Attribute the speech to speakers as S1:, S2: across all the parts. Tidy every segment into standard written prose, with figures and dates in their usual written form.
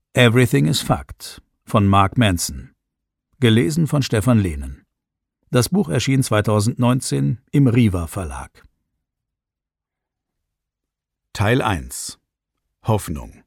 S1: Everything is Fact von Mark Manson. Gelesen von Stefan Lehnen. Das Buch erschien 2019 im Riva Verlag. Teil 1 – Hoffnung.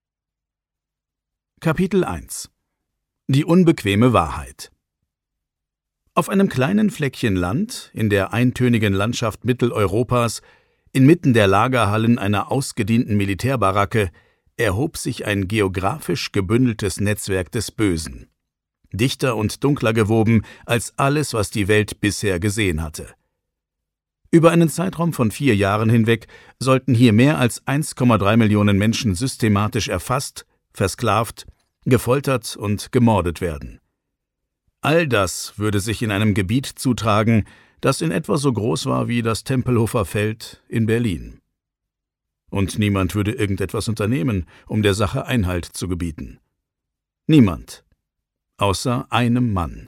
S1: Kapitel 1 – Die unbequeme Wahrheit. Auf einem kleinen Fleckchen Land, in der eintönigen Landschaft Mitteleuropas, inmitten der Lagerhallen einer ausgedienten Militärbaracke, erhob sich ein geografisch gebündeltes Netzwerk des Bösen. Dichter und dunkler gewoben als alles, was die Welt bisher gesehen hatte. Über einen Zeitraum von 4 Jahren hinweg sollten hier mehr als 1,3 Millionen Menschen systematisch erfasst, versklavt, gefoltert und gemordet werden. All das würde sich in einem Gebiet zutragen, das in etwa so groß war wie das Tempelhofer Feld in Berlin. Und niemand würde irgendetwas unternehmen, um der Sache Einhalt zu gebieten. Niemand. Außer einem Mann.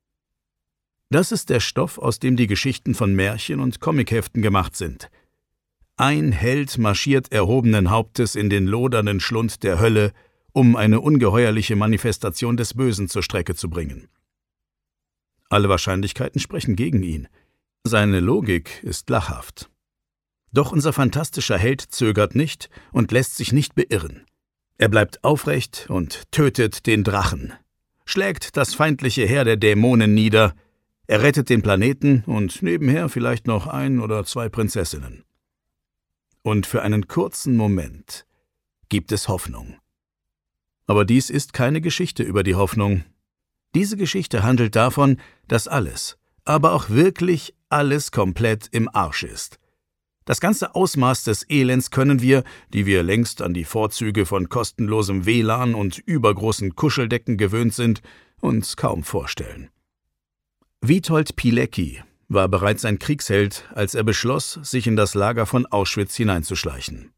S1: Das ist der Stoff, aus dem die Geschichten von Märchen und Comicheften gemacht sind. Ein Held marschiert erhobenen Hauptes in den lodernden Schlund der Hölle, um eine ungeheuerliche Manifestation des Bösen zur Strecke zu bringen. Alle Wahrscheinlichkeiten sprechen gegen ihn. Seine Logik ist lachhaft. Doch unser fantastischer Held zögert nicht und lässt sich nicht beirren. Er bleibt aufrecht und tötet den Drachen, schlägt das feindliche Heer der Dämonen nieder, er rettet den Planeten und nebenher vielleicht noch 1 oder 2 Prinzessinnen. Und für einen kurzen Moment gibt es Hoffnung. Aber dies ist keine Geschichte über die Hoffnung. Diese Geschichte handelt davon, dass alles, aber auch wirklich alles komplett im Arsch ist. Das ganze Ausmaß des Elends können wir, die wir längst an die Vorzüge von kostenlosem WLAN und übergroßen Kuscheldecken gewöhnt sind, uns kaum vorstellen. Witold Pilecki war bereits ein Kriegsheld, als er beschloss, sich in das Lager von Auschwitz hineinzuschleichen.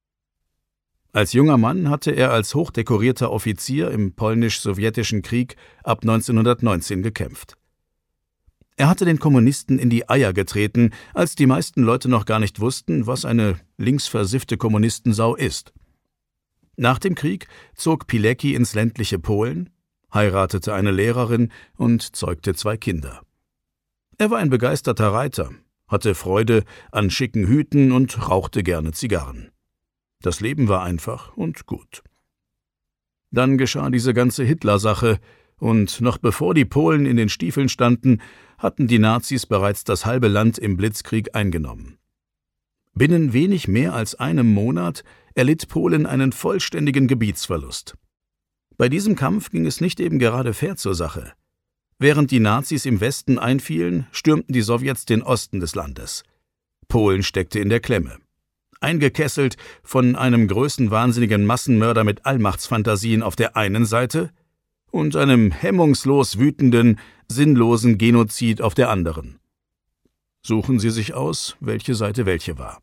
S1: Als junger Mann hatte er als hochdekorierter Offizier im polnisch-sowjetischen Krieg ab 1919 gekämpft. Er hatte den Kommunisten in die Eier getreten, als die meisten Leute noch gar nicht wussten, was eine linksversiffte Kommunistensau ist. Nach dem Krieg zog Pilecki ins ländliche Polen, heiratete eine Lehrerin und zeugte 2 Kinder. Er war ein begeisterter Reiter, hatte Freude an schicken Hüten und rauchte gerne Zigarren. Das Leben war einfach und gut. Dann geschah diese ganze Hitler-Sache, und noch bevor die Polen in den Stiefeln standen, hatten die Nazis bereits das halbe Land im Blitzkrieg eingenommen. Binnen wenig mehr als einem Monat erlitt Polen einen vollständigen Gebietsverlust. Bei diesem Kampf ging es nicht eben gerade fair zur Sache. Während die Nazis im Westen einfielen, stürmten die Sowjets den Osten des Landes. Polen steckte in der Klemme. Eingekesselt von einem größenwahnsinnigen Massenmörder mit Allmachtsfantasien auf der einen Seite und einem hemmungslos wütenden, sinnlosen Genozid auf der anderen. Suchen Sie sich aus, welche Seite welche war.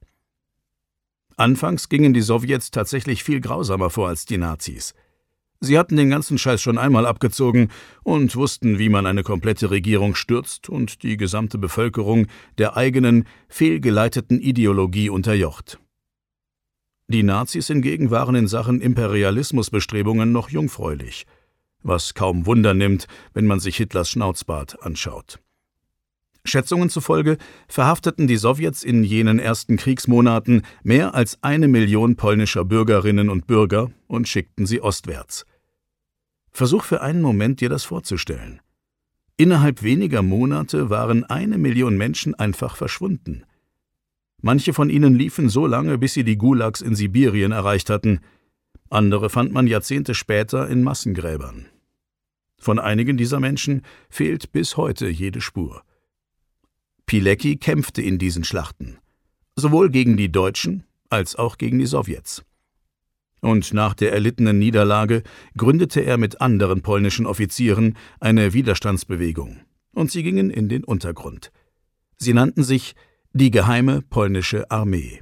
S1: Anfangs gingen die Sowjets tatsächlich viel grausamer vor als die Nazis. Sie hatten den ganzen Scheiß schon einmal abgezogen und wussten, wie man eine komplette Regierung stürzt und die gesamte Bevölkerung der eigenen, fehlgeleiteten Ideologie unterjocht. Die Nazis hingegen waren in Sachen Imperialismusbestrebungen noch jungfräulich, was kaum Wunder nimmt, wenn man sich Hitlers Schnauzbart anschaut. Schätzungen zufolge verhafteten die Sowjets in jenen ersten Kriegsmonaten mehr als 1 Million polnischer Bürgerinnen und Bürger und schickten sie ostwärts. Versuch für einen Moment, dir das vorzustellen. Innerhalb weniger Monate waren 1 Million Menschen einfach verschwunden. Manche von ihnen liefen so lange, bis sie die Gulags in Sibirien erreicht hatten. Andere fand man Jahrzehnte später in Massengräbern. Von einigen dieser Menschen fehlt bis heute jede Spur. Pilecki kämpfte in diesen Schlachten, sowohl gegen die Deutschen als auch gegen die Sowjets. Und nach der erlittenen Niederlage gründete er mit anderen polnischen Offizieren eine Widerstandsbewegung, und sie gingen in den Untergrund. Sie nannten sich die Geheime Polnische Armee.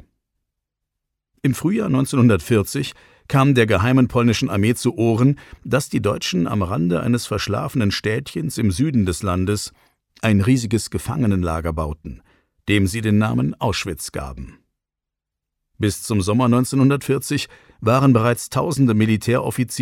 S1: Im Frühjahr 1940 kam der Geheimen Polnischen Armee zu Ohren, dass die Deutschen am Rande eines verschlafenen Städtchens im Süden des Landes ein riesiges Gefangenenlager bauten, dem sie den Namen Auschwitz gaben. Bis zum Sommer 1940 waren bereits tausende Militäroffiziere